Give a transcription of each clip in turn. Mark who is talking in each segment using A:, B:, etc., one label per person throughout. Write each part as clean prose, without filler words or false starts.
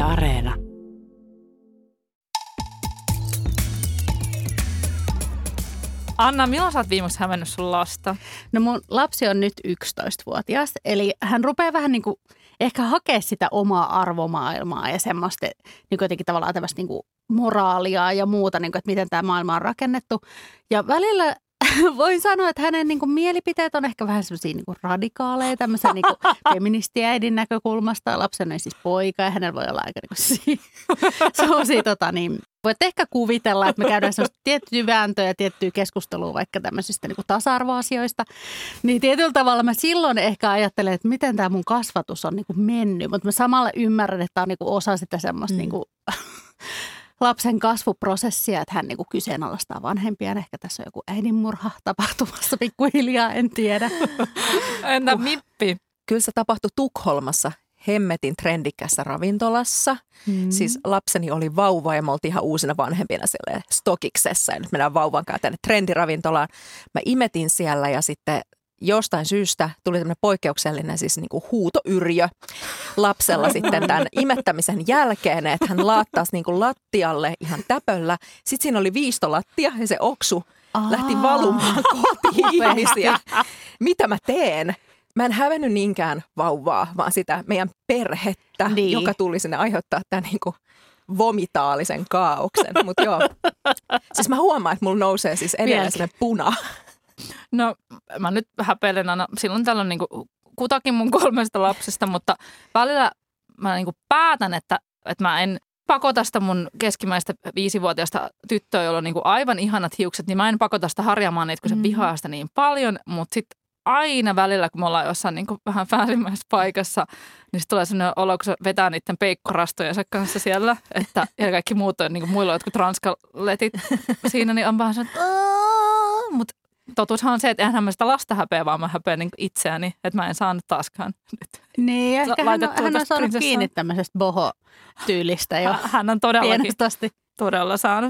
A: Areena.
B: Anna, milloin sä oot viimeksi hävennyt sun lasta?
C: No mun lapsi on nyt 11-vuotias, eli hän rupeaa vähän niin kuin ehkä hakea sitä omaa arvomaailmaa ja semmoista niin jotenkin tavallaan tämmöistä niin kuin moraalia ja muuta, niin kuin, että miten tämä maailma on rakennettu. Ja välillä voin sanoa, että hänen niin kuin mielipiteet on ehkä vähän semmoisia niin kuin radikaaleja, tämmöisen niin kuin feministiäidin näkökulmasta. Lapsen on siis poika ja hänellä voi olla aika niin kuin voit ehkä kuvitella, että me käydään semmoista tiettyä vääntöä ja tiettyä keskustelua vaikka tämmöisistä niin kuin tasa-arvoasioista. Niin tietyllä tavalla mä silloin ehkä ajattelen, että miten tämä mun kasvatus on niin kuin mennyt. Mutta mä samalla ymmärrän, että tämä on niin kuin osa sitä semmoista niin kuin lapsen kasvuprosessia, että hän niin kuin kyseenalaistaa vanhempiaan. Ehkä tässä on joku äidinmurha tapahtumassa pikkuhiljaa, en tiedä.
B: Entä Mippi?
D: Kyllä se tapahtui Tukholmassa. Hemmetin trendikässä ravintolassa. Siis lapseni oli vauva ja me oltiin ihan uusina vanhempina siellä Stokiksessa. Ja nyt mennään vauvan kanssa tänne trendiravintolaan. Mä imetin siellä ja sitten jostain syystä tuli tämmöinen poikkeuksellinen siis niin kuin huutoyrjö lapsella sitten tämän imettämisen jälkeen. Että hän laattasi niin kuin lattialle ihan täpöllä. Sitten siinä oli viistolattia ja se oksu lähti valumaan kotiin ihmisiä. Mitä mä teen? Mä en hävennyt niinkään vauvaa, vaan sitä meidän perhettä, joka tuli sinne aiheuttaa tämän niin kuin vomitaalisen kaauksen. Mutta joo, siis mä huomaan, että mulla nousee siis edelleen sellainen puna.
B: No mä nyt häpeilen aina, silloin täällä on niin kuin kutakin mun 3 lapsesta, mutta välillä mä niin kuin päätän, että mä en pakota sitä mun keskimmäistä 5-vuotiaista tyttöä, jolla on niin kuin aivan ihanat hiukset, niin mä en pakota sitä harjaamaan niitä, kun se vihaa sitä niin paljon, mutta sitten aina välillä, kun me ollaan jossain niin kuin vähän päällimmäisessä paikassa, niin sitten tulee sellainen olo, kun se vetää niiden peikkorastojensa kanssa siellä, että ja kaikki muut on niin kuin muilla jotkut ranskaletit siinä, niin on vähän sellainen, mutta totuushan on se, että eihän mä sitä lasta häpeä, vaan mä häpeän niin itseäni, että mä en saanut taaskaan nyt.
C: Niin, ehkä hän on saanut kiinni tämmöisestä boho-tyylistä jo.
B: Hän on todella saanut.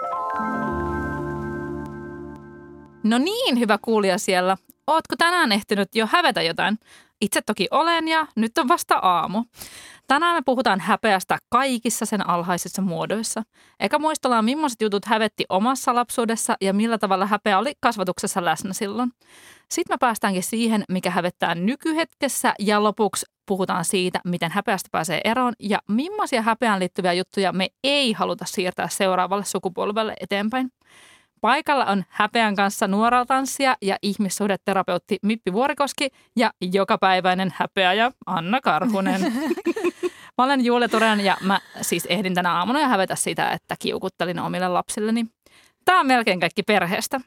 B: No niin, hyvä kuulija siellä. Ootko tänään ehtinyt jo hävetä jotain? Itse toki olen ja nyt on vasta aamu. Tänään me puhutaan häpeästä kaikissa sen alhaisissa muodoissa. Eikä muistellaan, millaiset jutut hävetti omassa lapsuudessa ja millä tavalla häpeä oli kasvatuksessa läsnä silloin. Sitten me päästäänkin siihen, mikä hävettää nykyhetkessä ja lopuksi puhutaan siitä, miten häpeästä pääsee eroon ja millaisia häpeään liittyviä juttuja me ei haluta siirtää seuraavalle sukupolvelle eteenpäin. Paikalla on häpeän kanssa nuoraltanssija ja ihmissuhdeterapeutti Mippi Vuorikoski ja jokapäiväinen häpeäjä Anna Karhunen. Mä olen Julia Turen ja mä siis ehdin tänä aamuna ja hävetä sitä, että kiukuttelin omille lapsilleni. Tää on melkein kaikki perheestä.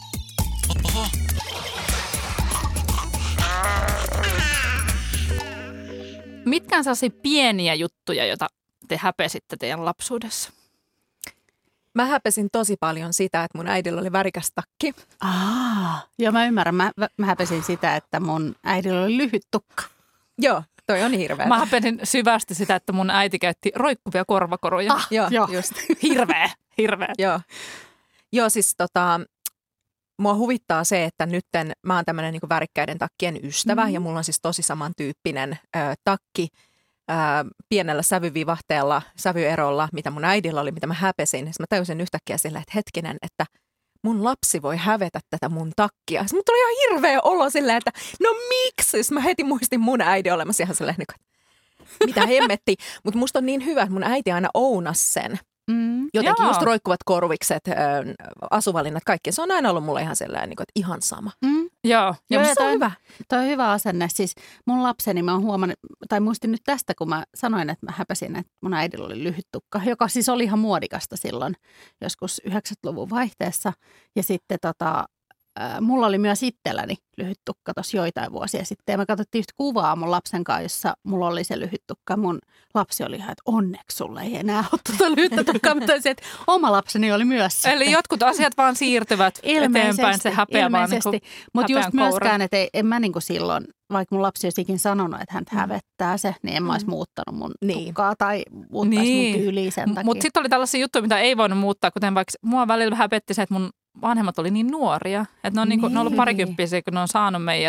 B: Mitkä on sellaisia pieniä juttuja, joita te häpesitte teidän lapsuudessa?
D: Mä häpesin tosi paljon sitä, että mun äidillä oli värikäs takki.
C: Joo, mä ymmärrän. Mä häpesin sitä, että mun äidillä oli lyhyt tukka.
D: Joo, toi on hirveä.
B: Mä häpesin syvästi sitä, että mun äiti käytti roikkuvia korvakoruja.
D: Joo, just.
B: Hirveä.
D: Joo, siis mua huvittaa se, että nytten mä oon tämmönen niinku värikkäiden takkien ystävä ja mulla on siis tosi samantyyppinen takki. Pienellä sävyvivahteella, sävyerolla, mitä mun äidillä oli, mitä mä häpesin. Sitten mä tajusin yhtäkkiä silleen, että hetkinen, että mun lapsi voi hävetä tätä mun takkia. Sitten mut tuli ihan hirveä olo silleen, että no miksi? Sitten mä heti muistin mun äidin olemassa ihan silleen, että mitä hemmetti. Mutta musta on niin hyvä, että mun äiti aina ounasi sen. Jotenkin just roikkuvat korvikset, asuvalinnat, kaikki. Se on aina ollut mulle ihan sellainen, että ihan sama.
B: Joo,
C: se on hyvä. Toi on hyvä asenne. Siis mun lapseni mä oon huomannut, tai muistin nyt tästä, kun mä sanoin, että mä häpäsin, että mun äidillä oli lyhyt tukka, joka siis oli ihan muodikasta silloin joskus 90-luvun vaihteessa. Ja sitten mulla oli myös itselläni lyhyt tukka tuossa joitain vuosia sitten. Ja me katsottiin yhtä kuvaa mun lapsen kanssa, jossa mulla oli se lyhyt tukka. Mun lapsi oli ihan, että onneksi sulla ei enää ole tuota lyhyttä tukkaa. Mutta että oma lapseni oli myös.
B: Eli jotkut asiat vaan siirtyvät eteenpäin, se häpeä vaan niin.
C: Mutta just myöskään, että en mä niin kuin silloin, vaikka mun lapsi olisi ikin sanonut, että häntä hävettää se, niin en mä olisi muuttanut mun tukkaa tai muuttaisi mun tyyliä sen takia.
B: Mutta sitten oli tällaisia juttuja, mitä ei voinut muuttaa, kuten vaikka mua välillä häpetti se, että mun vanhemmat oli niin nuoria, että ne on, ne on ollut parikymppisiä, kun ne on saanut meidät.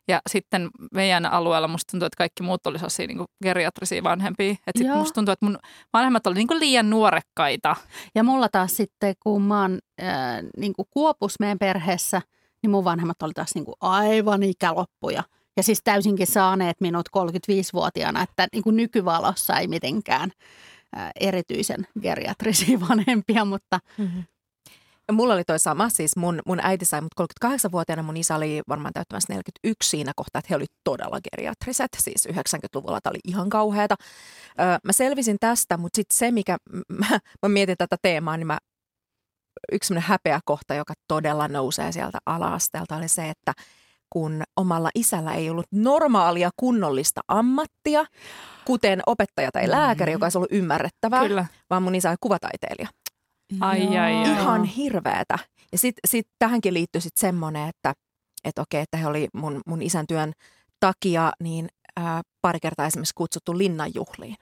B: Ja sitten meidän alueella musta tuntuu, että kaikki muut oli sellaisia niin kuin geriatrisia vanhempia. Että sitten musta tuntuu, että mun vanhemmat oli niin kuin liian nuorekkaita.
C: Ja mulla taas sitten, kun mä oon niin kuin Kuopus meidän perheessä, niin mun vanhemmat oli taas niin kuin aivan ikäloppuja. Ja siis täysinkin saaneet minut 35-vuotiaana, että niin kuin nykyvalossa ei mitenkään erityisen geriatrisia vanhempia, mutta...
D: Mm-hmm. Ja mulla oli toi sama, siis mun äiti sai mut 38-vuotiaana, mun isä oli varmaan täyttämässä 41 siinä kohtaa, että he oli todella geriatriset, siis 90-luvulla tämä oli ihan kauheata. Mä selvisin tästä, mutta sitten se, mikä mä mietin tätä teemaa, niin yksi sellainen häpeä kohta, joka todella nousee sieltä ala-asteelta, oli se, että kun omalla isällä ei ollut normaalia kunnollista ammattia, kuten opettaja tai lääkäri, joka olisi ollut ymmärrettävää,
B: Kyllä.
D: vaan mun isä oli kuvataiteilija.
B: Ai.
D: Ihan hirveätä. Ja sit tähänkin liittyy sitten semmoinen, että okei, että he oli mun isän työn takia niin pari kertaa esimerkiksi kutsuttu linnanjuhliin.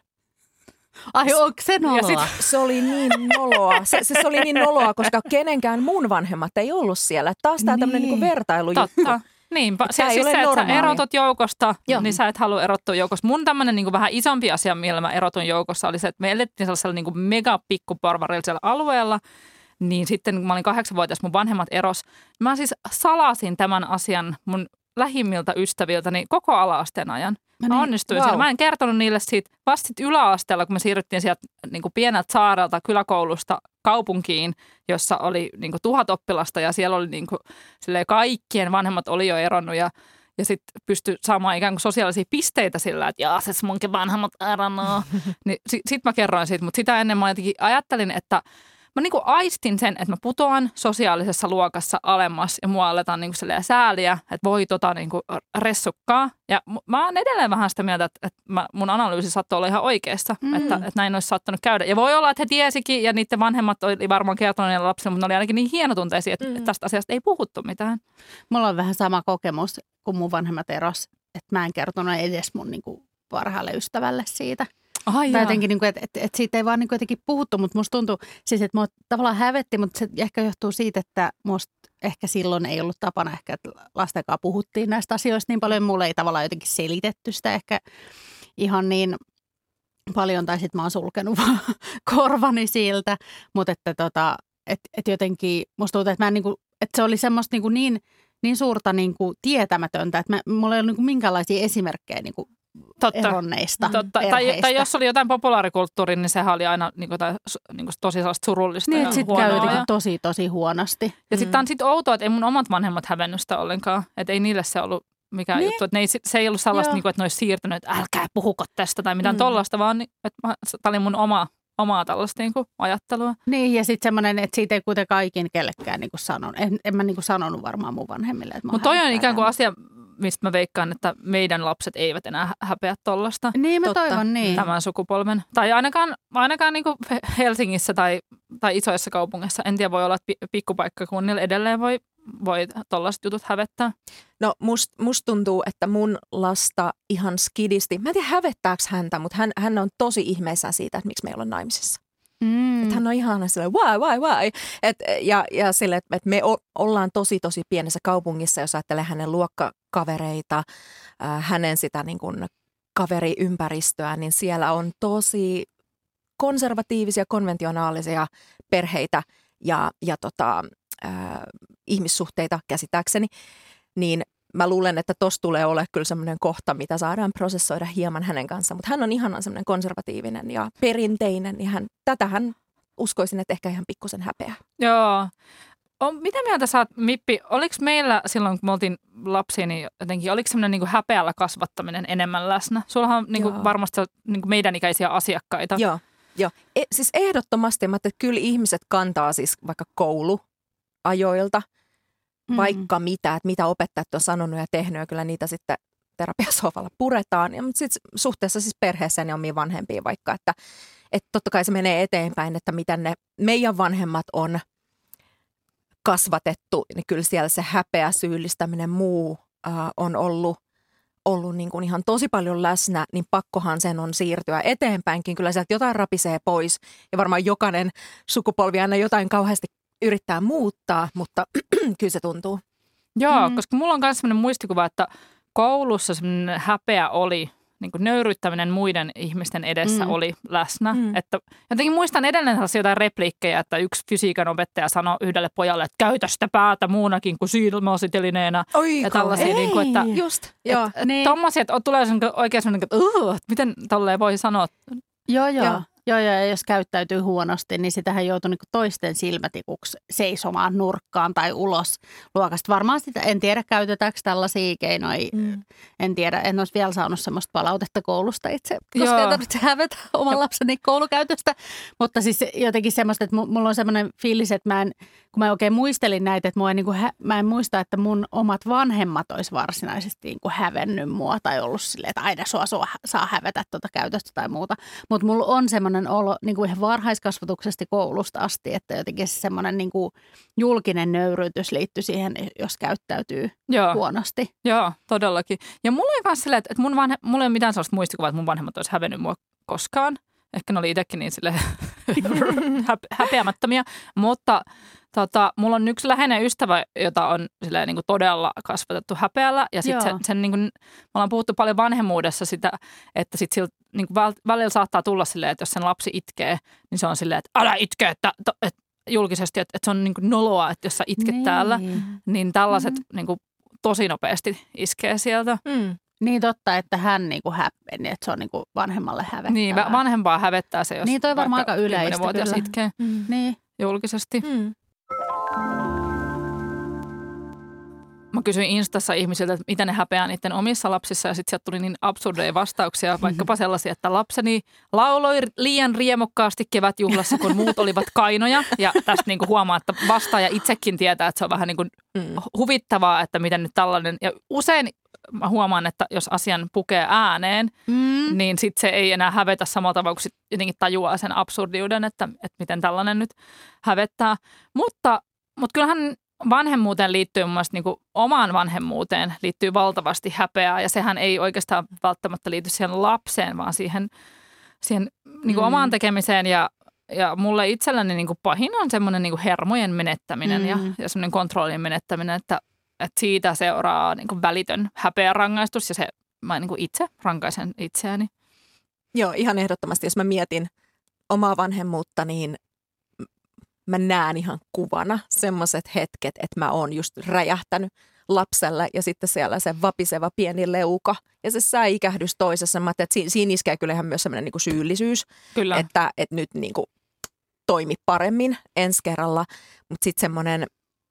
C: Ai, onko se noloa?
D: Ja se oli niin noloa. Se oli niin noloa, koska kenenkään mun vanhemmat ei ollut siellä. Taas tämä tämmöinen niinku vertailujuttu.
B: Totta. Niinpä.
D: Siis
B: Siis se, että sä erotut joukosta,
D: Joo.
B: niin sä et halua erottua joukosta. Mun tämmöinen niin vähän isompi asia, millä mä erotun joukossa, oli se, että me elettiin sellaisella niin mega pikkuporvarillisella alueella. Niin sitten, kun mä olin 8-vuotias, mun vanhemmat eros. Mä siis salasin tämän asian mun lähimmiltä ystäviltäni koko ala-asteen ajan. Mä onnistuin siinä. Mä en kertonut niille siitä vasta sit yläasteella, kun me siirryttiin sieltä niin kuin pieneltä saarelta kyläkoulusta kaupunkiin, jossa oli niin kuin 1000 oppilasta ja siellä oli niin kuin, kaikkien vanhemmat oli jo eronnut ja sitten pystyi saamaan ikään kuin sosiaalisia pisteitä sillä, että jaa, se munkin vanhemmat eronnut. Niin sit mä kerroin siitä, mutta sitä ennen mä jotenkin ajattelin, että mä niin kuin aistin sen, että mä putoan sosiaalisessa luokassa alemmas ja mua aletaan niin kuin sääliä, että voi niin kuin ressukkaa. Ja mä oon edelleen vähän sitä mieltä, että mun analyysi saattoi olla ihan oikeassa, että näin olisi saattanut käydä. Ja voi olla, että he tiesikin ja niiden vanhemmat oli varmaan kertonut niille lapsille, mutta ne oli ainakin niin hienotunteisia, että tästä asiasta ei puhuttu mitään.
C: Mulla on vähän sama kokemus, kun mun vanhemmat eros, että mä en kertonut edes mun niin kuin parhaalle ystävälle siitä. Tai jotenkin, niin kuin, että siitä ei vaan niin kuin jotenkin puhuttu, mutta musta tuntuu, siis, että mua tavallaan hävetti, mutta se ehkä johtuu siitä, että musta ehkä silloin ei ollut tapana ehkä, että lastenkaan puhuttiin näistä asioista niin paljon. Mulle ei tavallaan jotenkin selitetty sitä ehkä ihan niin paljon, tai sitten mä oon sulkenut vaan korvani siltä, mutta että jotenkin musta tuntuu, että, että se oli semmoista niin suurta niin kuin tietämätöntä, että mulla ei ollut niin kuin minkäänlaisia esimerkkejä niin kuin eronneista perheistä.
B: Tai jos oli jotain populaarikulttuuria, niin sehän oli aina niin kuin tosi sellaista surullista
C: niin,
B: ja
C: sitten käy jotenkin tosi huonosti.
B: Ja sitten on sit outoa, että ei mun omat vanhemmat hävennyt sitä ollenkaan. Että ei niille se ollut mikään juttu. Että se ei ollut sellaista, niin kuin, että ne olisi siirtynyt, että älkää puhuko tästä tai mitään tollaista, vaan että tämä oli mun omaa tällaista niin kuin ajattelua.
C: Niin, ja sitten semmoinen, että siitä ei kuitenkaan ikinä kellekään niin kuin sanonut. En mä niin kuin sanonut varmaan mun vanhemmille.
B: Mutta toi on ikään kuin asia, mistä mä veikkaan, että meidän lapset eivät enää häpeä tollasta.
C: Niin, mä toivon niin.
B: Tämän sukupolven. Tai ainakaan niin kuin Helsingissä tai isoissa kaupungeissa. En tiedä, voi olla, että pikkupaikkakunnilla edelleen voi tollaiset jutut hävettää.
D: No musta tuntuu, että mun lasta ihan skidisti, mä en tiedä hävettääkö häntä, mutta hän on tosi ihmeissään siitä, että miksi me ei olla naimisissa. Että hän on ihan silleen, why? Ja sille, että me ollaan tosi pienessä kaupungissa, jos ajattelee hänen luokkakavereita, hänen sitä niin kuin kaveriympäristöä, niin siellä on tosi konservatiivisia, konventionaalisia perheitä ja ihmissuhteita käsittääkseni, niin mä luulen, että tossa tulee ole kyllä semmoinen kohta, mitä saadaan prosessoida hieman hänen kanssaan. Mutta hän on ihanan semmoinen konservatiivinen ja perinteinen, niin tätähän uskoisin, että ehkä ihan pikkusen häpeää.
B: Joo. Mitä mieltä sä oot, Mippi, oliko meillä silloin, kun me oltiin lapsia, niin jotenkin, oliko semmoinen niin kuin häpeällä kasvattaminen enemmän läsnä? Sullahan on niin kuin varmasti niin kuin meidän ikäisiä asiakkaita.
D: Joo. Siis ehdottomasti, että kyllä ihmiset kantaa siis vaikka kouluajoilta, vaikka mitä, että mitä opettajat on sanonut ja tehnyt, ja kyllä niitä sitten terapiasohvalla puretaan. Mutta sitten suhteessa siis perheeseen ja omiin vanhempiin vaikka, että totta kai se menee eteenpäin, että miten ne meidän vanhemmat on kasvatettu, niin kyllä siellä se häpeä, syyllistäminen, muu on ollut niin kuin ihan tosi paljon läsnä, niin pakkohan sen on siirtyä eteenpäinkin. Kyllä sieltä jotain rapisee pois ja varmaan jokainen sukupolvi aina jotain kauheasti yrittää muuttaa, mutta kyllä se tuntuu.
B: Joo, koska mulla on myös sellainen muistikuva, että koulussa semmoinen häpeä oli, niin kuin nöyryyttäminen muiden ihmisten edessä oli läsnä. Että jotenkin muistan edelleen sellaisia jotain repliikkejä, että yksi fysiikan opettaja sanoi yhdelle pojalle, että käytä sitä päätä muunakin kuin silmäositelineena. Ja tällaisia, niin kuin, että
D: just, joo.
B: Tommosia, että tulee oikein sellainen, että miten tolleen voi sanoa.
C: Joo, ja jos käyttäytyy huonosti, niin sitähän joutuu niinku toisten silmätikuksi seisomaan nurkkaan tai ulos luokasta. Varmaan sitä, en tiedä käytetäänkö tällaisia keinoja, en tiedä. En olisi vielä saanut sellaista palautetta koulusta itse, koska ei tarvitse hävetä oman lapseni koulukäytöstä. Mutta siis jotenkin semmoista, että mulla on semmoinen fiilis, että kun mä oikein muistelin näitä, että mä en muista, että mun omat vanhemmat olisi varsinaisesti niinku hävennyt mua tai ollut silleen, että aina saa hävetä tuota käytöstä tai muuta. Mutta mulla on semmoinen olo niin kuin ihan varhaiskasvatuksesta koulusta asti, että jotenkin semmoinen niin kuin julkinen nöyryytys liittyy siihen, jos käyttäytyy huonosti.
B: Joo, todellakin. Ja mulla ei kanssa silleen, että mulla ei ole mitään sellaista muistikuvaa, että mun vanhemmat olisi hävennyt mua koskaan. Ehkä ne oli itsekin niin silleen häpeämättömiä, mutta mulla on yksi läheinen ystävä, jota on silleen niin kuin todella kasvatettu häpeällä. Ja sitten sen niin kuin, me ollaan puhuttu paljon vanhemmuudessa sitä, että sitten sillä niin kuin välillä saattaa tulla silleen, että jos sen lapsi itkee, niin se on silleen, että älä itke, että julkisesti, että se on niin kuin noloa, että jos sä itket täällä, niin tällaiset niin kuin tosi nopeasti iskee sieltä.
C: Niin totta, että hän niinku häppeni, että se on niinku vanhemmalle hävettää.
B: Niin, vanhempaa hävettää se, jos
C: niin, toi varmaan aika yleistä
B: 10-vuotias itkee
C: niin.
B: julkisesti. Mä kysyin Instassa ihmisiltä, että mitä ne häpeää niiden omissa lapsissa, ja sitten sieltä tuli niin absurdeja vastauksia, vaikkapa sellaisia, että lapseni lauloi liian riemukkaasti kevätjuhlassa, kun muut olivat kainoja. Ja tästä niinku huomaa, että vastaaja itsekin tietää, että se on vähän niinku huvittavaa, että miten nyt tällainen. Ja usein mä huomaan, että jos asian pukee ääneen, niin sitten se ei enää hävetä samalla tavalla, kun jotenkin tajuaa sen absurdiuden, että miten tällainen nyt hävettää. Mutta kyllähän vanhemmuuteen liittyy mun mielestä niin kuin omaan vanhemmuuteen liittyy valtavasti häpeää, ja sehän ei oikeastaan välttämättä liity siihen lapseen, vaan siihen niin kuin omaan tekemiseen. Ja mulle itselläni niin kuin pahin on semmoinen niin kuin hermojen menettäminen ja semmoinen kontrollin menettäminen, että siitä seuraa niin kuin välitön häpeärangaistus, ja mä niin kuin itse rankaisen itseäni.
D: Joo, ihan ehdottomasti. Jos mä mietin omaa vanhemmuutta, niin mä näen ihan kuvana semmoiset hetket, että mä oon just räjähtänyt lapselle ja sitten siellä se vapiseva pieni leuka ja se säikähdys toisessa. Mä ajattelin, että siinä iskee kyllä ihan myös semmoinen niin kuin syyllisyys,
B: kyllä.
D: Että nyt niin kuin toimi paremmin ensi kerralla, mutta sitten semmoinen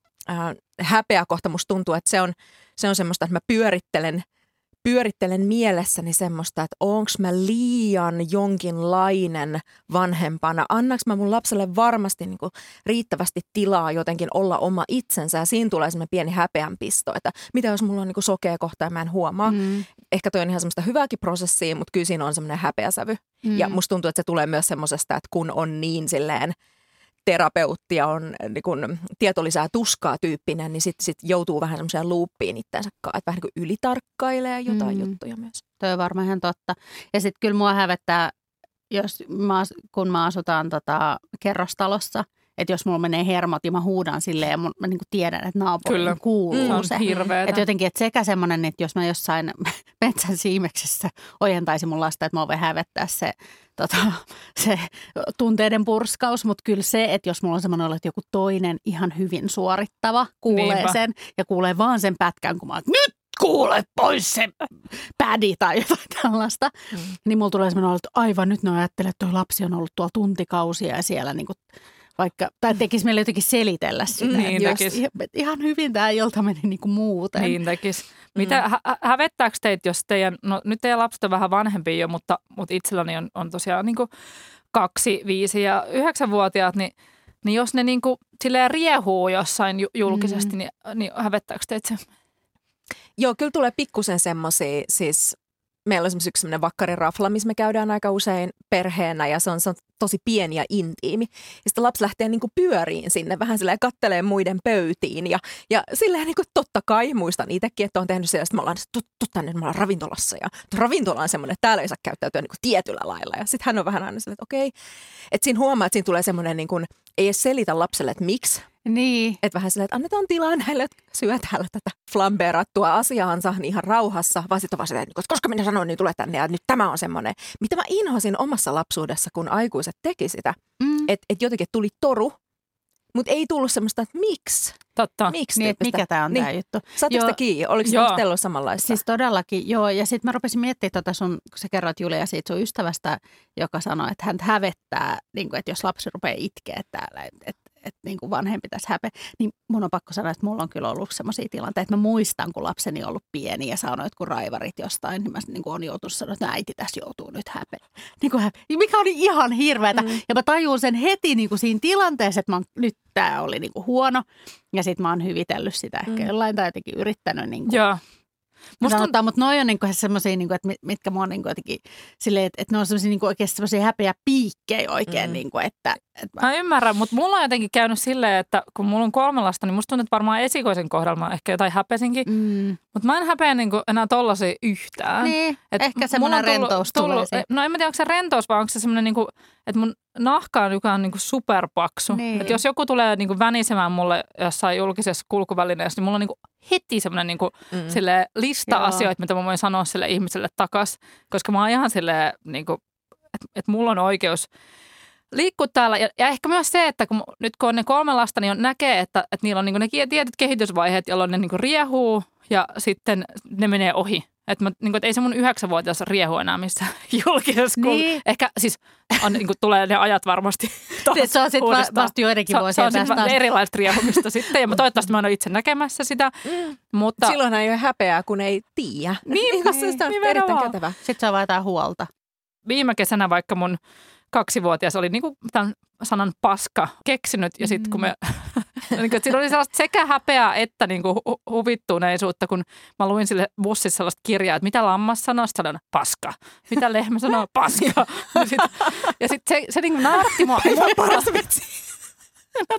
D: häpeä kohta musta tuntuu, että se on semmoista, että mä pyörittelen mielessäni semmoista, että onko mä liian jonkinlainen vanhempana. Annaks mä mun lapselle varmasti niin kuin riittävästi tilaa jotenkin olla oma itsensä. Ja siinä tulee semmoinen pieni häpeänpisto, että mitä jos mulla on niin kuin sokea kohta ja mä en huomaa. Ehkä toi on ihan semmoista hyvääkin prosessia, mutta kyllä siinä on semmoinen häpeäsävy. Ja musta tuntuu, että se tulee myös semmoisesta, että kun on niin silleen terapeutti ja on niin kun tieto lisää tuskaa -tyyppinen, niin sit joutuu vähän semmoiseen luuppiin itsensä, että vähän niin kuin ylitarkkailee jotain juttuja myös.
C: Toi on varmaan ihan totta. Ja sitten kyllä mua hävettää, kun mä asutaan kerrostalossa, että jos mulla menee hermot ja mä huudan silleen ja mä niin kuin tiedän, että naapurin kuuluu se. Että jotenkin, että sekä semmoinen, että jos mä jossain metsän siimeksessä ojentaisin mun lasta, että mä voin hävettää se tunteiden purskaus, mutta kyllä se, että jos mulla on semmoinen olo, että joku toinen ihan hyvin suorittava kuulee sen ja kuulee vaan sen pätkän, kun mä oon, nyt kuule pois se pädi tai jotain tällaista, niin mulla tulee semmoinen olo, että aivan nyt ne ajattelee, että toi lapsi on ollut tuolla tuntikausia ja siellä niinku tai tekisi meille jotenkin selitellä sinne.
B: Niin tekisi.
C: Ihan hyvin tämä ilta meni niin kuin muuten.
B: Niin tekisi. Mitä hävettääkö teitä, jos nyt teidän lapset on vähän vanhempia jo, mutta itselläni on tosiaan niin kuin 2, 5 ja 9-vuotiaat, niin jos ne niin kuin silleen riehuu jossain julkisesti, niin hävettääkö teitä se?
D: Joo, kyllä tulee pikkusen semmoisia, siis meillä on esimerkiksi yksi sellainen vakkarirafla, missä me käydään aika usein perheenä ja se on tosi pieni ja intiimi. Ja sitten lapsi lähtee niin kuin pyöriin sinne, vähän silleen kattelee muiden pöytiin ja silleen niin kuin totta kai muistan itsekin, että on tehnyt siellä, että me ollaan tänne, me ollaan ravintolassa ja ravintola on semmoinen, että täällä ei saa käyttäytyä niin kuin tietyllä lailla. Ja sitten hän on vähän aina silleen, että okei. Että siinä huomaa, että siinä tulee semmoinen, niin kuin, ei edes selitä lapselle, että miksi,
C: Niin.
D: Että vähän silleen, että annetaan tilaa näille, että syö täällä tätä flambeerattua asiaansa niin ihan rauhassa. Vaan sitten on vaan silleen, että koska minä sanoin, niin tule tänne ja nyt tämä on semmoinen. Mitä mä inhosin omassa lapsuudessa, kun aikuiset teki sitä. Että jotenkin tuli toru, mutta ei tullut semmoista, että miksi?
B: Totta.
D: Miksi
C: Niin, mikä tämä on tämä juttu.
D: Saatteko sitä kiinni? Oliko se teillä samanlaista?
C: Siis todellakin, joo. Ja sitten mä rupesin miettimään kun sä kerroit Julia siitä sun ystävästä, joka sanoi, että hän hävettää, niin kuin, että jos lapsi rupeaa itkeä täällä, että niin kuin vanhempi tässä häpeä. Niin mun on pakko sanoa, että mulla on kyllä ollut sellaisia tilanteita, että mä muistan, kun lapseni on ollut pieni ja saanut jotkut raivarit jostain, niin mä niin kuin on joutunut sanoa, että äiti tässä joutuu nyt häpeä. Niin kuin mikä oli ihan hirveätä. Ja mä tajuun sen heti niin kuin siinä tilanteessa, että nyt tämä oli niin kuin huono. Ja sitten mä oon hyvitellyt sitä ehkä jollain tai jotenkin yrittänyt. Niin kuin,
B: joo.
C: mutta noi on niinku semmoisia, niinku, että mitkä mua niinku jotenkin silleen, että ne on semmoisia niinku oikeasti semmoisia häpeä piikkejä oikein. Niinku, että
B: mä ymmärrän, mutta mulla on jotenkin käynyt silleen, että kun mulla on 3 lasta, niin musta tuntuu, että varmaan esikoisen kohdalla mä ehkä jotain häpesinkin. Mutta mä en häpeä niinku enää tollasia yhtään.
C: Niin, ehkä semmoinen rentous tulee siihen.
B: No en mä tiedä, onko se rentous vai onko se semmoinen, niinku, että mun nahka on joka on niinku superpaksu.
C: Niin.
B: Että jos joku tulee niinku vänisemään mulle jossain julkisessa kulkuvälineessä, niin mulla on niinku heti semmoinen niinku lista asioita, mitä mä voin sanoa sille ihmiselle takas. Koska mä oon ihan silleen, niinku, että mulla on oikeus liikkua täällä. Ja ehkä myös se, että nyt kun on ne 3 lasta, niin näkee, että niillä on niinku ne tietyt kehitysvaiheet, jolloin ne niinku riehuu ja sitten ne menee ohi. Että ei se mun 9-vuotias riehu enää missään julkisessa.
C: Niin.
B: Ehkä siis tulee ne ajat varmasti
C: se on sitten vasta joidenkin vuosien
B: päästä. Se on erilaista riehumista sitten. Ja toivottavasti mä en ole itse näkemässä sitä. Mutta
D: silloin ei ole häpeää, kun ei tiedä.
B: Niin,
D: sitä on erittäin kätevä.
C: Sitten se on vaan jotain huolta.
B: Viime kesänä vaikka mun 2-vuotias oli niinku tämän sanan paska keksinyt. Ja sitten kun siinä oli sellaista sekä häpeää että niinku huvittuneisuutta, kun mä luin sille bussissa sellaista kirjaa, että mitä lammas sanoo, sitten se oli paska. Mitä lehmä sanoo, paska. Ja sitten se niinku nauratti mua.
D: Paras vitsi.
B: No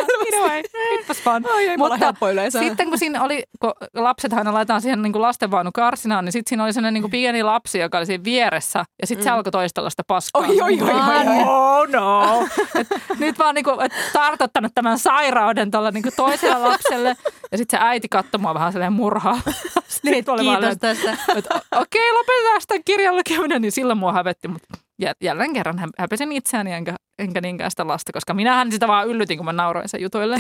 B: hitpas vaan. Mutta sitten kun siinä oli, kun lapset aina laitetaan siihen niin kuin lastenvaunun karsinaan, niin sitten siinä oli sellainen niin kuin pieni lapsi, joka oli siinä vieressä. Ja sitten se alkoi toistella sitä paskaa.
D: Oh no.
B: Nyt vaan niin kuin, tartuttanut tämän sairauden tuolla niin kuin toiselle lapselle. Ja sitten se äiti katsoi mua vähän sellainen murhaa.
C: Kiitos tästä.
B: Okei, lopetetaan sitä kirjan lukeminen, niin silloin mua hävetti. Mutta jälleen kerran häpesin itseäni enkä niinkään sitä lasta, koska minähän sitä vaan yllytin, kun mä nauroin sen jutuille.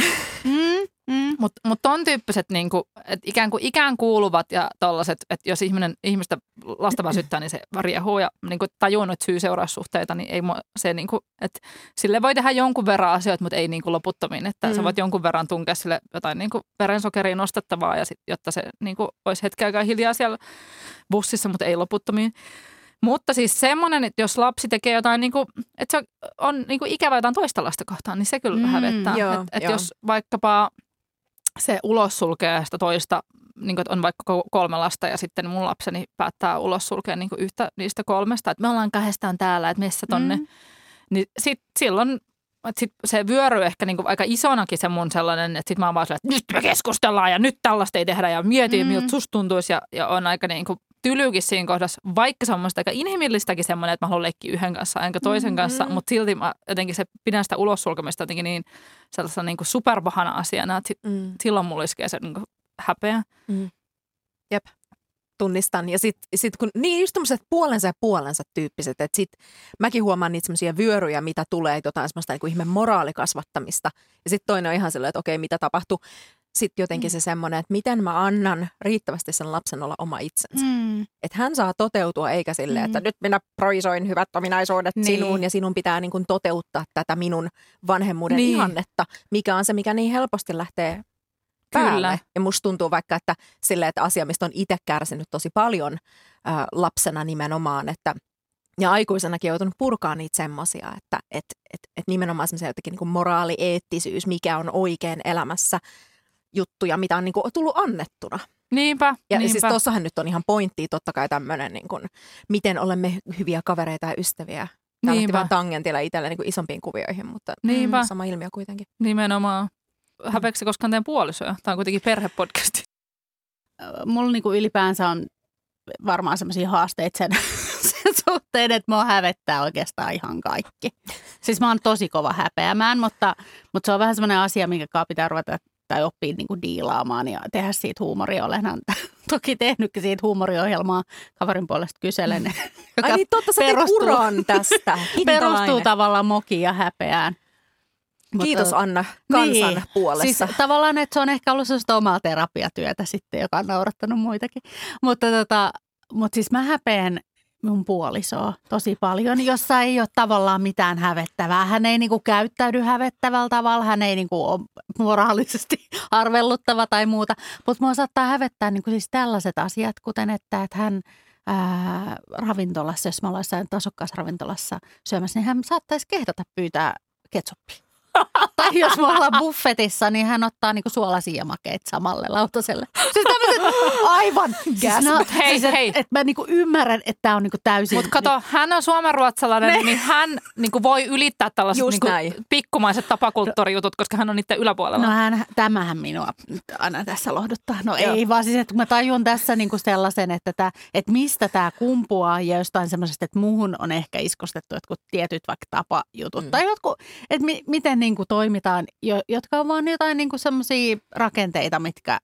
B: Mutta ton tyyppiset, niinku, että ikään kuuluvat ja tollaset, että jos ihmistä lasta väsyttää, niin se riehuu ja niinku, tajuu noita syy-seuraussuhteita, niin ei se niinku, että sille voi tehdä jonkun verran asioita, mutta ei niinku loputtomiin. Että sä voit jonkun verran tunkea sille jotain niinku verensokeriin nostettavaa, ja jotta se niinku, olisi hetken aikaa hiljaa siellä bussissa, mutta ei loputtomiin. Mutta siis semmoinen, että jos lapsi tekee jotain, niin kuin, että se on niin kuin ikävä jotain toista lasta kohtaan, niin se kyllä hävettää. Että jos vaikkapa se ulos sulkee sitä toista, niin kuin, että on vaikka 3 lasta ja sitten mun lapseni päättää ulos sulkea niin kuin yhtä niistä 3, että me ollaan 2 täällä, että missä tonne. Niin silloin se vyöry ehkä niin kuin aika isonakin se mun sellainen, että sit mä oon vaan sellainen, että nyt me keskustellaan ja nyt tällaista ei tehdä ja mietin, miltä susta tuntuisi ja on aika niin kuin tylyykin siinä kohdassa, vaikka se on musta aika inhimillistäkin semmoinen, että mä haluan leikkiä yhden kanssa enkä toisen kanssa, mutta silti mä jotenkin pidän sitä ulos sulkemista jotenkin niin sellaisena niin kuin superpahana asiana, että silloin mulla iskee se niin kuin häpeä.
D: Jep, tunnistan. Ja sit kun, niin just tämmöiset puolensa tyyppiset, että sit mäkin huomaan niitä semmoisia vyöryjä, mitä tulee, jotain semmoista niin kuin ihme moraalikasvattamista. Ja sitten toinen on ihan sellainen, että okei, mitä tapahtuu. Sitten jotenkin se semmoinen, että miten mä annan riittävästi sen lapsen olla oma itsensä. Että hän saa toteutua eikä silleen, että nyt minä projisoin hyvät ominaisuudet sinuun ja sinun pitää niin kuin toteuttaa tätä minun vanhemmuuden ihannetta, mikä on se, mikä niin helposti lähtee päälle. Kyllä. Ja musta tuntuu vaikka, että silleen, että asia, mistä on itse kärsinyt tosi paljon lapsena nimenomaan, että ja aikuisenakin joutunut purkaa niitä semmoisia, että nimenomaan semmoisia jotenkin niin kuin moraalieettisyys, mikä on oikein elämässä juttuja, mitä on niin kuin tullut annettuna.
B: Niinpä.
D: Ja siis tossahan nyt on ihan pointtia totta kai tämmöinen, niin kuin, miten olemme hyviä kavereita ja ystäviä. Tämä lähti vaan tangentilla itselle niin kuin isompiin kuvioihin, mutta sama ilmiö kuitenkin.
B: Nimenomaan. Häpeäkö se koskaan teidän puolisoja? Tämä on kuitenkin perhepodcasti.
C: Mulla niin kuin ylipäänsä on varmaan semmoisia haasteita sen suhteen, että mua hävettää oikeastaan ihan kaikki. Siis mä oon tosi kova häpeämään, mutta se on vähän semmoinen asia, minkä kanssa pitää ruveta tai oppii niin kuin diilaamaan ja tehdä siitä huumoria. Olenhan toki tehnytkin siitä huumoriohjelmaa kaverin puolesta kyselen.
D: Ai niin, totta, sä teet uran tästä.
C: Perustuu tavallaan mokiin ja häpeään.
D: Kiitos Anna kansan
C: niin,
D: puolessa.
C: Siis tavallaan, että se on ehkä ollut sellaista omaa terapiatyötä sitten, joka on naurattanut muitakin. Mutta siis mä häpeän mun puolisoa tosi paljon, jossa ei ole tavallaan mitään hävettävää. Hän ei niinku käyttäydy hävettävällä tavalla, hän ei niinku ole moraalisesti arvelluttava tai muuta. Mutta mua saattaa hävettää niinku siis tällaiset asiat, kuten että hän ravintolassa, jos mä ollaan jossain tasokkaassa ravintolassa syömässä, niin hän saattaisi kehdata pyytää ketsuppia. Tai jos me ollaan buffetissa, niin hän ottaa niinku suolaisia ja makeita samalle lautaselle. Siis tämmöiset aivan.
B: Hei.
C: Et mä niinku ymmärrän, että tää on niinku täysin.
B: Mutta kato, hän on suomenruotsalainen, niin hän niinku voi ylittää tällaiset niinku pikkumaiset tapakulttuurijutut, koska hän on niiden yläpuolella.
C: No tämähän minua aina tässä lohduttaa. No ei vaan siis, että mä tajun tässä niinku sellaisen, että mistä tämä kumpuaa ja jostain semmoisesta, että muuhun on ehkä iskostettu jotkut tietyt vaikka tapajutut. Tai jotkut, että miten niinku toimitaan, jotka on vaan jotain niinku semmoisia rakenteita, mitä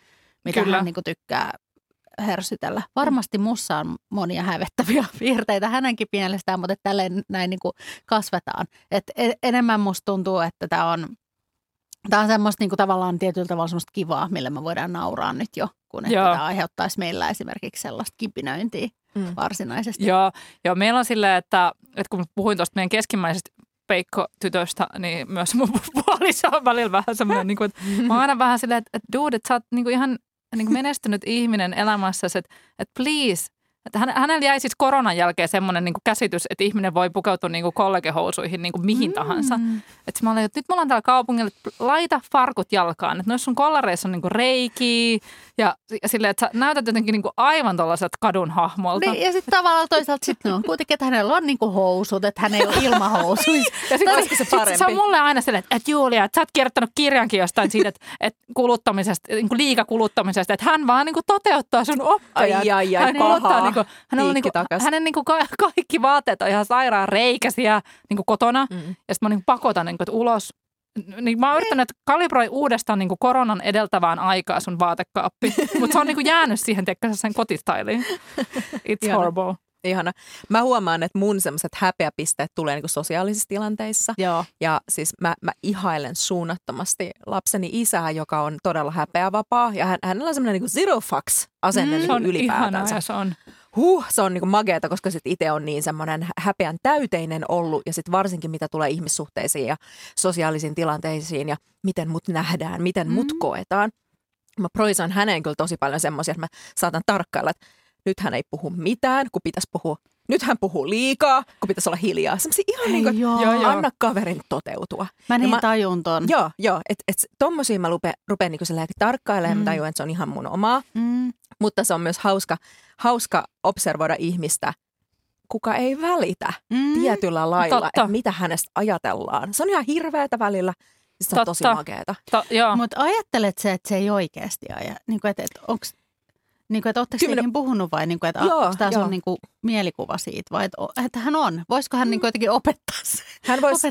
C: hän niinku tykkää hersytellä. Varmasti mussa on monia hävettäviä piirteitä hänenkin mielestään, mutta tälleen näin niinku kasvetaan. Enemmän musta tuntuu, että tämä on semmoista niinku tavallaan tietyllä tavalla semmoista kivaa, millä me voidaan nauraa nyt jo, kun että tämä aiheuttaisi meillä esimerkiksi sellaista kipinöintiä varsinaisesti. Joo,
B: meillä on silleen, että kun puhuin tuosta meidän keskimmäisestä peikko-tytöstä, niin myös mun puoliso on välillä vähän semmoinen, niin kuin, että mä oon aina vähän silleen, että dude, että sä oot niin kuin ihan niin kuin menestynyt ihminen elämässäsi, että please. Että hänellä jäi siis koronan jälkeen semmoinen niin kuin käsitys, että ihminen voi pukeutua niin kuin kollegehousuihin niin kuin mihin tahansa. Että mä olin, että nyt me ollaan täällä kaupungilla, että laita farkut jalkaan. Että noissa sun kollareissa on niin kuin reikiä ja silleen, että sä näytät jotenkin niin kuin aivan tollaiset kadun hahmolta.
C: Niin, ja sitten tavallaan toisaalta sitten on kuitenkin, että hänellä on niin kuin housut, että hän ei ole ilmahousuissa.
B: Ja sitten se on mulle aina silleen, että Julia, että sä oot kirjoittanut kirjankin jostain siitä, että kuluttamisesta, niin kuin liikakuluttamisesta, että hän vaan niin kuin toteuttaa sun oppeja. Hän kuluttaa hänen niinku kaikki vaatteet on ihan sairaan reikäisiä niinku kotona. Ja sitten mä niinku pakotan niinku, ulos. Niin mä oon yrittänyt, että kalibroi uudestaan niinku koronan edeltävään aikaa sun vaatekaappi. Mutta se on niinku jäänyt siihen sen kotistyliin. It's horrible.
D: Ihana. Mä huomaan, että mun semmoiset häpeäpisteet tulee niinku sosiaalisissa tilanteissa.
C: Joo.
D: Ja siis mä ihailen suunnattomasti lapseni isää, joka on todella häpeävapaa. Ja hänellä on semmoinen niinku zero fucks asenne niinku ylipäätänsä.
B: Se on.
D: Se on niinku mageeta, koska sit itse on niin semmoinen häpeän täyteinen ollut. Ja sitten varsinkin mitä tulee ihmissuhteisiin ja sosiaalisiin tilanteisiin ja miten mut nähdään, miten mut koetaan. Mä proisoin häneen kyllä tosi paljon semmoisia, että mä saatan tarkkailla, että nyt hän ei puhu mitään, kun pitäisi puhua. Nyt hän puhuu liikaa, kun pitäisi olla hiljaa. Semmoisia ihan niin kuin, anna kaverin toteutua.
C: Mä niin tajun ton.
D: Joo, että tommosia mä rupean niin kuin tarkkailemaan. Mä tajun, että se on ihan mun omaa. Mutta se on myös hauska observoida ihmistä, kuka ei välitä tietyllä lailla, että mitä hänestä ajatellaan. Se on ihan hirveätä välillä. Se on tosi makeeta.
C: Mutta ajattelet se, että se ei oikeasti aja. Niin kuin, että onko... Niin että ootteko teihin puhunut vai niin kuin, että onko tämä sun niin kuin mielikuva siitä vai että hän on? Voisiko hän niin kuin jotenkin opettaa sen?
D: Hän voisi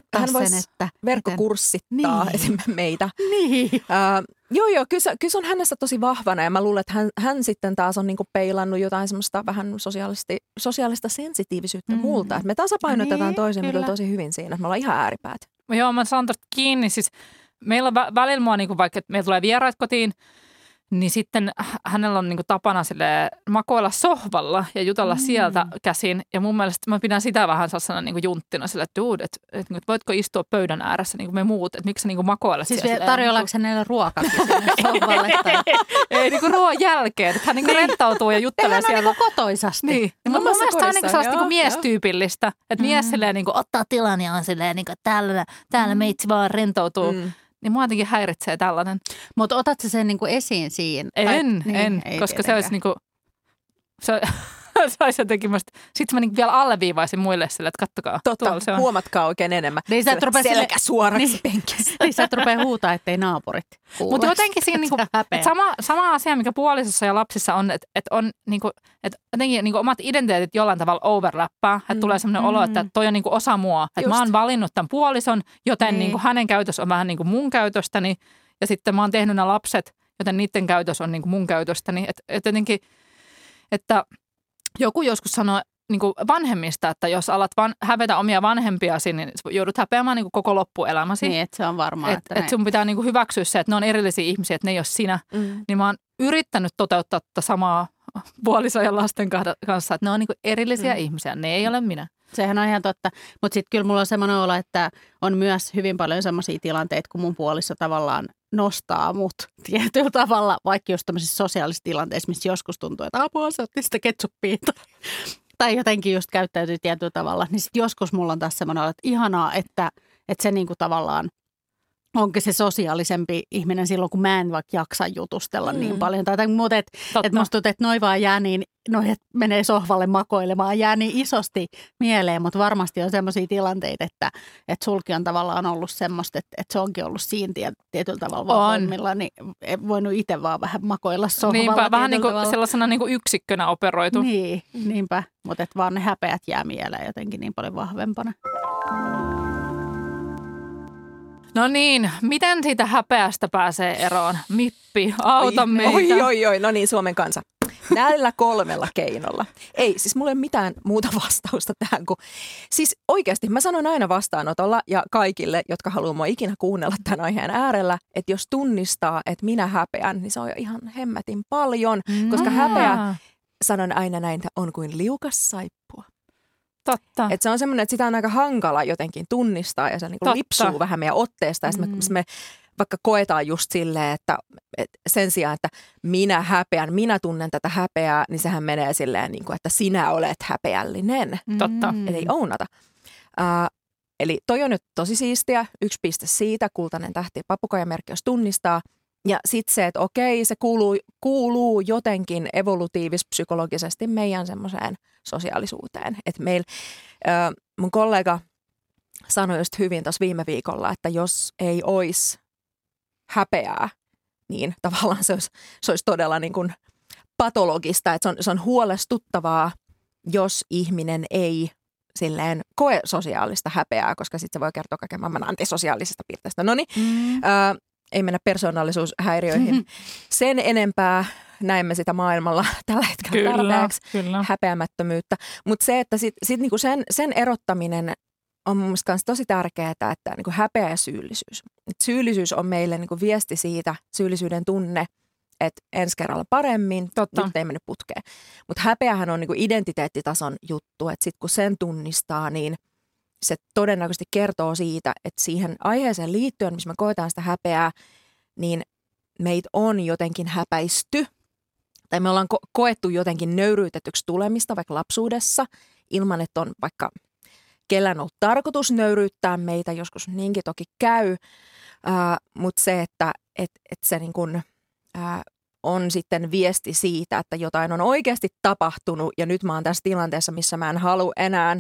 D: verkkokurssittaa esimerkiksi meitä.
C: Niin.
D: Joo, kyllä se on hänessä tosi vahvana ja mä luulen, että hän sitten taas on niin kuin peilannut jotain semmoista vähän sosiaalista sensitiivisyyttä multa. Että me tasapainotetaan toisiamme kyllä tosi hyvin siinä, että me ollaan ihan ääripäät.
B: Joo, mä saan tosta kiinni. Siis meillä on välillä mua, niin kuin vaikka että meillä tulee vieraat kotiin, niin sitten hänellä on niinku tapana makoilla sohvalla ja jutella sieltä käsin. Ja mun mielestä mä pidän sitä vähän sellaisena niinku junttina sillä, että dude, että voitko istua pöydän ääressä niin kuin me muut, että miksi sä niinku makoilet
C: siis
B: siellä.
C: Siis tarjollaanko hänelle ruokakin sohvalle?
B: Ei niinku ruoan jälkeen, että hän niinku rentautuu ja juttelee siellä.
C: Tehän on niinku kotoisasti.
B: Niin. Mun mielestä on niinku sellaista niinku miestyypillistä, että mies silleen niinku ottaa tilan ja on silleen niinku täällä meitsi vaan rentoutuu. Niin mua jotenkin häiritsee tällainen.
C: Mutta otat sä sen niinku esiin siinä?
B: En, koska se olisi niinku, saisi jotenkin sitten mä niin vielä alleviivaisin muille sille, että kattokaa.
D: Totta,
B: se on.
D: huomatkaa oikein enemmän.
C: Niin sä et rupea
D: selkä suoraksi penkissä.
C: Niin sä et rupea huutaa, ettei naapurit kuule.
B: Mutta jotenkin siinä niinku, sama asia, mikä puolisossa ja lapsissa on, että on niinku, että jotenkin niinku omat identiteetit jollain tavalla overlappaa. Että tulee sellainen olo, että toi on niinku osa mua. Että mä oon valinnut tämän puolison, joten niinku hänen käytös on vähän niinku mun käytöstäni. Ja sitten mä oon tehnyt nämä lapset, joten niiden käytös on niinku mun käytöstäni. Että jotenkin, että joku joskus sanoi niinku vanhemmista, että jos alat hävetä omia vanhempiasi, niin joudut häpeämään niinku koko loppuelämäsi.
C: Niin, että se on varmaa.
B: Että sun pitää niinku hyväksyä se, että ne on erillisiä ihmisiä, että ne ei ole sinä. Niin mä oon yrittänyt toteuttaa tätä samaa puolison ja lasten kanssa, että ne on niinku erillisiä ihmisiä, ne ei ole minä.
C: Sehän on ihan totta, mutta sitten kyllä mulla on semmoinen olo, että on myös hyvin paljon semmoisia tilanteita, kun mun puoliso tavallaan nostaa mut tietyllä tavalla, vaikka just tämmöisissä sosiaalisissa tilanteissa, missä joskus tuntuu, että apua, se otti sitä ketsuppia tai jotenkin just käyttäytyy tietyllä tavalla, niin sitten joskus mulla on taas semmoinen olo, että ihanaa, että se niinku tavallaan onkin se sosiaalisempi ihminen silloin, kun mä en vaikka jaksa jutustella niin paljon. Tai muuta, että musta tuntuu, että noi vaan jää niin, että menee sohvalle makoilemaan, jää niin isosti mieleen. Mutta varmasti on semmoisia tilanteita, että sulki on tavallaan ollut semmoista, että se onkin ollut siinä tietyllä tavalla vahvemmilla. Niin ei voinut itse vaan vähän makoilla sohvalla.
B: Niinpä, vähän niin kuin sellaisena niin kuin yksikkönä operoitu.
C: Niin, niinpä. Mutta vaan ne häpeät jää mieleen jotenkin niin paljon vahvempana.
B: No niin, miten siitä häpeästä pääsee eroon? Mippi, auta meitä.
D: Oi, no niin, Suomen kansa. Näillä 3 keinolla. Ei, siis mulla ei ole mitään muuta vastausta tähän kuin... Siis oikeasti, mä sanon aina vastaanotolla ja kaikille, jotka haluaa mua ikinä kuunnella tämän aiheen äärellä, että jos tunnistaa, että minä häpeän, niin se on jo ihan hemmätin paljon, koska häpeä, sanon aina näin, on kuin liukas saippua.
B: Totta.
D: Että se on semmoinen, että sitä on aika hankala jotenkin tunnistaa ja se niin kuin lipsuu vähän meidän otteesta. Ja me vaikka koetaan just silleen, että sen sijaan, että minä häpeän, minä tunnen tätä häpeää, niin sehän menee silleen, niin kuin, että sinä olet häpeällinen.
B: Totta.
D: Eli ei ounata. Eli toi on nyt tosi siistiä. 1 piste siitä, kultainen tähti ja papukajamerkki, jos tunnistaa. Ja sitten se, että okei, se kuuluu jotenkin evolutiivis-psykologisesti meidän semmoiseen sosiaalisuuteen. Että mun kollega sanoi just hyvin tuossa viime viikolla, että jos ei olisi häpeää, niin tavallaan se olisi todella niin kuin patologista. Että se on huolestuttavaa, jos ihminen ei silleen koe sosiaalista häpeää, koska sitten se voi kertoa kaiken maailman antisosiaalisista piirteistä. Noniin. Ei mennä persoonallisuushäiriöihin sen enempää. Näemme sitä maailmalla tällä hetkellä tarpeeksi häpeämättömyyttä. Mutta se, että sit niinku sen erottaminen on mun mielestä tosi tärkeää, että niinku häpeä ja syyllisyys. Et syyllisyys on meille niinku viesti siitä, syyllisyyden tunne, että ensi kerralla paremmin, nyt ei mennyt putkeen. Mutta häpeähän on niinku identiteettitason juttu, että sitten kun sen tunnistaa, niin se todennäköisesti kertoo siitä, että siihen aiheeseen liittyen, missä me koetaan sitä häpeää, niin meitä on jotenkin häpäisty. Tai me ollaan koettu jotenkin nöyryytetyksi tulemista vaikka lapsuudessa, ilman että on vaikka kellään ollut tarkoitus nöyryyttää meitä. Joskus niinkin toki käy, mutta se, että se niin kuin, on sitten viesti siitä, että jotain on oikeasti tapahtunut ja nyt mä oon tässä tilanteessa, missä mä en halua enää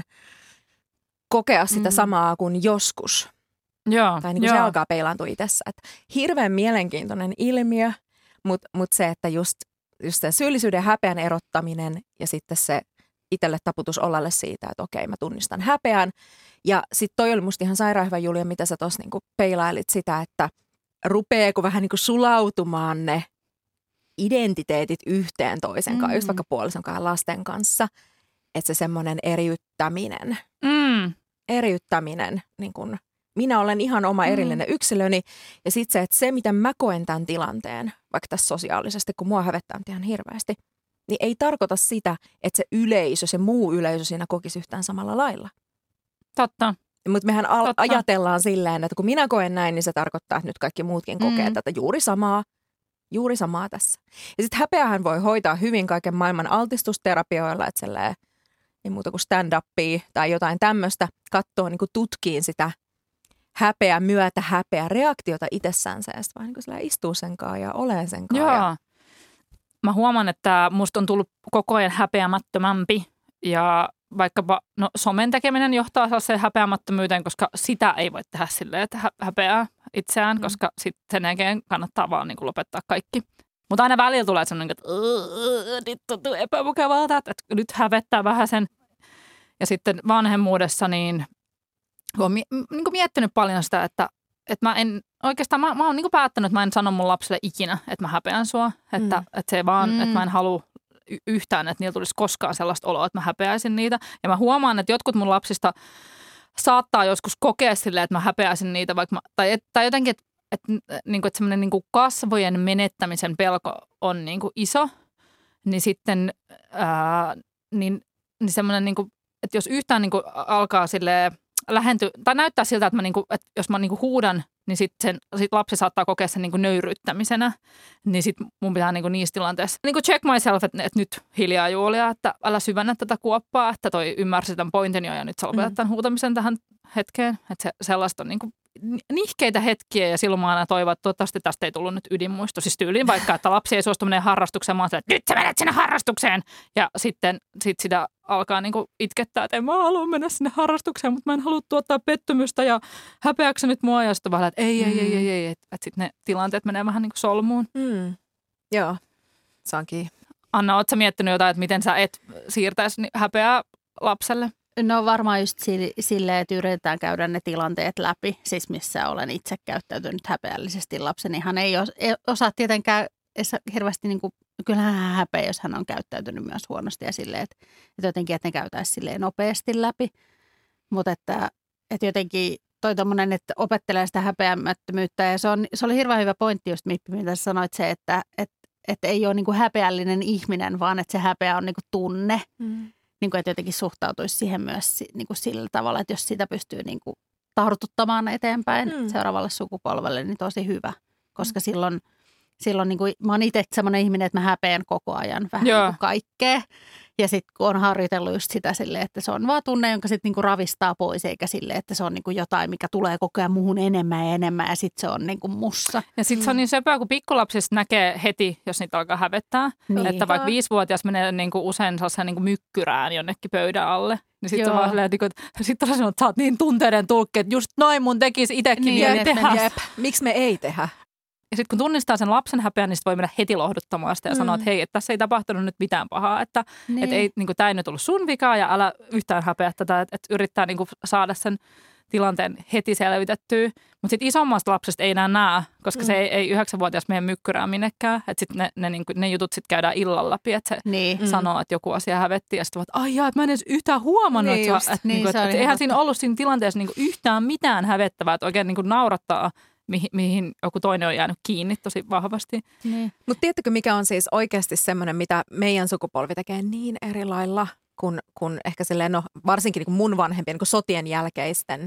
D: kokea sitä samaa kuin joskus.
B: Joo,
D: tai niin kuin se alkaa peilaantua itsessä. Että hirveän mielenkiintoinen ilmiö, mutta se, että just sen syyllisyyden ja häpeän erottaminen ja sitten se itselle taputus olalle siitä, että okei, mä tunnistan häpeän. Ja sitten toi oli musta ihan sairaan hyvä, Julia, mitä sä tuossa niinku peilailit sitä, että rupeeko vähän niinku sulautumaan ne identiteetit yhteen toisen kanssa, just vaikka puolison kanssa lasten kanssa. Että se semmoinen eriyttäminen, niin kun minä olen ihan oma erillinen yksilöni. Ja sitten se, että se, miten mä koen tämän tilanteen, vaikka tässä sosiaalisesti, kun mua hävettää ihan hirveästi, niin ei tarkoita sitä, että se yleisö, se muu yleisö siinä kokisi yhtään samalla lailla.
B: Totta.
D: Mutta mehän ajatellaan silleen, että kun minä koen näin, niin se tarkoittaa, että nyt kaikki muutkin kokee tätä juuri samaa tässä. Ja sitten häpeähän voi hoitaa hyvin kaiken maailman altistusterapioilla, että silleen, ei muuta kuin stand-upia tai jotain tämmöistä, katsoo niin kuin tutkiin sitä häpeä reaktiota itsessänsä ja sitten vaan niin kuin istuu sen kanssa ja olen sen kanssa.
B: Joo. mä huomaan, että musta on tullut koko ajan häpeämättömämpi ja vaikkapa somen tekeminen johtaa sellaiseen häpeämättömyyteen, koska sitä ei voi tehdä silleen, että häpeää itseään, koska sitten sen jälkeen kannattaa vaan niin kuin lopettaa kaikki. Mutta aina välillä tulee sellainen, että nyt tuntuu epämukavalta, että nyt hävettää vähän sen. Ja sitten vanhemmuudessa niin olen niin kuin miettinyt paljon sitä, että mä en oikeastaan, mä oon niin kuin päättänyt, että mä en sano mun lapselle ikinä, että mä häpeän sua. Että se vaan, että mä en halua yhtään, että niillä tulisi koskaan sellaista oloa, että mä häpeäisin niitä. Ja mä huomaan, että jotkut mun lapsista saattaa joskus kokea silleen, että mä häpeäisin niitä, vaikka tai jotenkin, että semmoinen niin kuin kasvojen menettämisen pelko on niin kuin iso, niin sitten niin semmoinen, niin kuin, että jos yhtään niin kuin alkaa silleen lähentyä, tai näyttää siltä, että, että jos mä niin kuin huudan, niin sitten lapsi saattaa kokea sen niin kuin nöyryyttämisenä, niin sitten mun pitää niin kuin niissä tilanteissa niin kuin check myself, että nyt hiljaa Julia, että älä syvennä tätä kuoppaa, että toi ymmärsi tämän pointin jo ja nyt sä lopetat tämän huutamisen tähän hetkeen, että sellaista on niin kuin nihkeitä hetkiä ja silloin mä aina toivon, että toivottavasti tästä ei tullut nyt ydinmuisto. Siis tyyliin vaikka, että lapsi ei suostu menee harrastukseen, mä oon että nyt sä menet sinne harrastukseen. Ja sitten sitä alkaa niinku itkettää, että en mä halua mennä sinne harrastukseen, mutta mä en halua tuottaa pettymystä ja häpeäksä nyt mua. Ja sitten vähän, että ei. Että sitten ne tilanteet menee vähän niinku solmuun.
D: Joo, saankin.
B: Anna, ootko sä miettinyt jotain, että miten sä et siirtäisi häpeää lapselle?
C: No varmaan just silleen, että yritetään käydä ne tilanteet läpi, siis missä olen itse käyttäytynyt häpeällisesti. Lapsenihan ei osaa tietenkään hirveästi, niin kuin, kyllähän hän häpeä, jos hän on käyttäytynyt myös huonosti ja silleen, että jotenkin, että ne käytäisi silleen nopeasti läpi. Mutta että jotenkin toi tommonen, että opettelee sitä häpeämättömyyttä ja se oli hirveän hyvä pointti just Mippi, mitä sä sanoit se, että ei ole niin kuin häpeällinen ihminen, vaan että se häpeä on niin kuin tunne. Niin kuin, että jotenkin suhtautuisi siihen myös niin kuin sillä tavalla, että jos sitä pystyy niin kuin tartuttamaan eteenpäin seuraavalle sukupolvelle, niin tosi hyvä. Koska silloin niin kuin, mä oon itse semmoinen ihminen, että mä häpeän koko ajan vähän niin kuin kaikkea. Ja sitten kun on harjoitellut just sitä silleen, että se on vaan tunne, jonka sitten niin kuin ravistaa pois, eikä silleen, että se on niin kuin jotain, mikä tulee koko ajan muuhun enemmän ja enemmän ja sitten se on niin kuin mussa.
B: Ja sitten se on niin söpöä, kun pikkulapsista näkee heti, jos niitä alkaa hävettää. Niin. Että vaikka 5-vuotias menee niin kuin usein sellaisen niin kuin mykkyrään jonnekin pöydän alle. Niin sitten on vaan silleen, että sitten on sanonut, että sä oot niin tunteiden tulkki, että just noin mun tekisi itsekin mieli tehdä.
D: Miksi me ei tehdä?
B: Ja sitten kun tunnistaa sen lapsen häpeän, niin sitten voi mennä heti lohduttamaan sitä ja sanoa, että hei, että tässä ei tapahtunut nyt mitään pahaa. Että ei, niin kuin, tämä ei nyt ollut sun vikaa ja älä yhtään häpeä tätä, että yrittää niin kuin, saada sen tilanteen heti selvitettyä. Mutta sitten isommasta lapsesta ei enää näe, koska se ei 9-vuotias meidän mykkyrään minnekään. Että sitten ne jutut sitten käydään illan läpi, että se sanoo, että joku asia hävetti ja sitten että ai jaa, että mä en edes yhtään huomannut. Että eihän siinä ollut siinä tilanteessa niin kuin, yhtään mitään hävettävää, että oikein niin kuin, naurattaa. Mihin joku toinen on jäänyt kiinni tosi vahvasti.
D: Niin. Mutta tiedättekö, mikä on siis oikeasti semmoinen, mitä meidän sukupolvi tekee niin eri lailla kuin ehkä silleen, no varsinkin niin kuin mun vanhempien niin sotien jälkeisten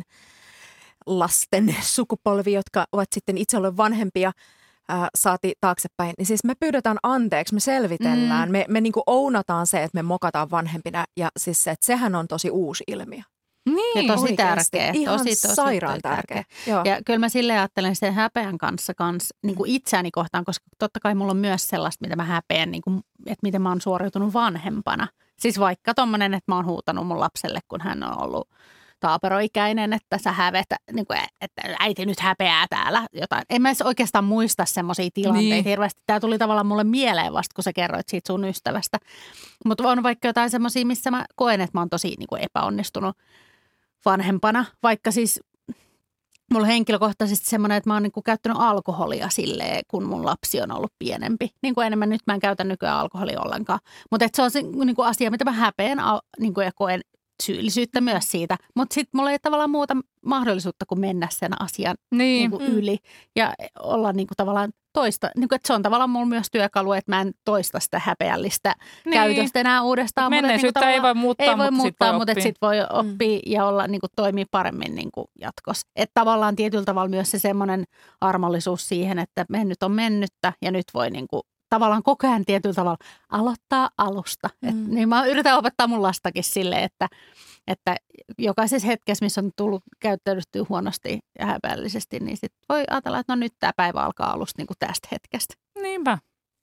D: lasten sukupolvi, jotka ovat sitten itse olleet vanhempia, saati taaksepäin. Niin siis me pyydetään anteeksi, me selvitellään, me niin kuin ounataan se, että me mokataan vanhempina ja siis se, että sehän on tosi uusi ilmiö.
C: Niin, ja tosi tärkeä.
D: Ihan tosi sairaan tärkeä.
C: Ja kyllä mä silleen ajattelen sen häpeän kanssa niin kuin itseäni kohtaan, koska totta kai mulla on myös sellaista, mitä mä häpeän, niin kuin, että miten mä oon suoriutunut vanhempana. Siis vaikka tommonen, että mä oon huutanut mun lapselle, kun hän on ollut taaperoikäinen, että sä niin kuin, että äiti nyt häpeää täällä jotain. En mä oikeastaan muista semmoisia tilanteita hirveästi. Tää tuli tavallaan mulle mieleen vasta, kun sä kerroit siitä sun ystävästä. Mutta on vaikka jotain semmoisia, missä mä koen, että mä oon tosi niin kuin epäonnistunut vanhempana, vaikka siis mulla on henkilökohtaisesti semmoinen, että mä oon niin kuin käyttänyt alkoholia silleen, kun mun lapsi on ollut pienempi. Niin kuin enemmän nyt mä en käytä nykyään alkoholia ollenkaan. Mutta se on se niin kuin asia, mitä mä häpeän niin kuin ja koen syyllisyyttä myös siitä. Mutta sitten mulla ei tavallaan muuta mahdollisuutta kuin mennä sen asian niin kuin yli ja olla niin kuin tavallaan toista. Niin kuin, että se on tavallaan mulla myös työkalu, että mä en toista sitä häpeällistä käytöstä enää uudestaan.
B: Menneisyyttä niin ei voi muuttaa,
C: mutta sitten voi oppia ja olla, niin kuin, toimia paremmin niin kuin jatkossa. Että tavallaan tietyllä tavalla myös se semmoinen armollisuus siihen, että mennyt on mennyttä ja nyt voi niin kuin tavallaan koko ajan tietyllä tavalla aloittaa alusta. Niin mä yritän opettaa mun lastakin silleen, että jokaisessa hetkessä, missä on tullut käyttäydyttyä huonosti ja häpeällisesti, niin sit voi ajatella, että no nyt tämä päivä alkaa alusta niin kuin tästä hetkestä.
B: Niinpä.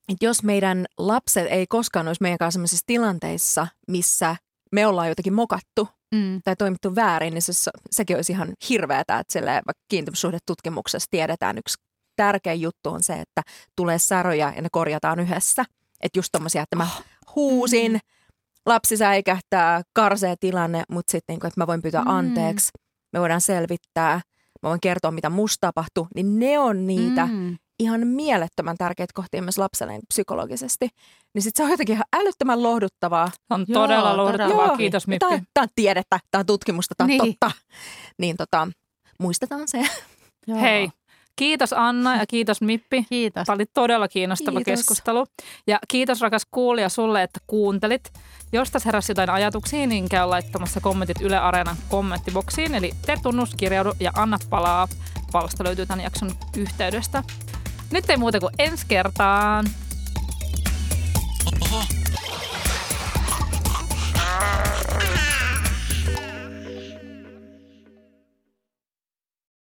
D: että jos meidän lapset ei koskaan olisi meidän kanssa sellaisissa tilanteissa, missä me ollaan jotenkin mokattu tai toimittu väärin, niin sekin olisi ihan hirveätä, että vaikka kiintymyssuhdetutkimuksessa tiedetään yksi tärkeä juttu on se, että tulee säröjä ja ne korjataan yhdessä. Että just tommosia, että mä huusin, lapsi säikähtää, karsee tilanne, mutta sitten että mä voin pyytää anteeksi, me voidaan selvittää, mä voin kertoa, mitä musta tapahtuu, niin ne on niitä ihan mielettömän tärkeitä kohtia myös lapselle psykologisesti. Niin sitten se on jotenkin ihan älyttömän lohduttavaa.
B: On todella lohduttavaa. Joo. Kiitos Mippi.
D: Tämä on tiedettä, tämä on tutkimusta, tämä on totta. Niin muistetaan se.
B: Joo. Hei. Kiitos Anna ja kiitos Mippi.
C: Kiitos.
B: Tämä oli todella kiinnostava keskustelu. Ja kiitos rakas kuulija sulle, että kuuntelit. Jos tässä heräsi jotain ajatuksia, niin käy laittamassa kommentit Yle Areenan kommenttiboksiin. Eli tee tunnus, kirjaudu ja anna palaa. Palsta löytyy tämän jakson yhteydestä. Nyt ei muuta kuin ensi kertaan.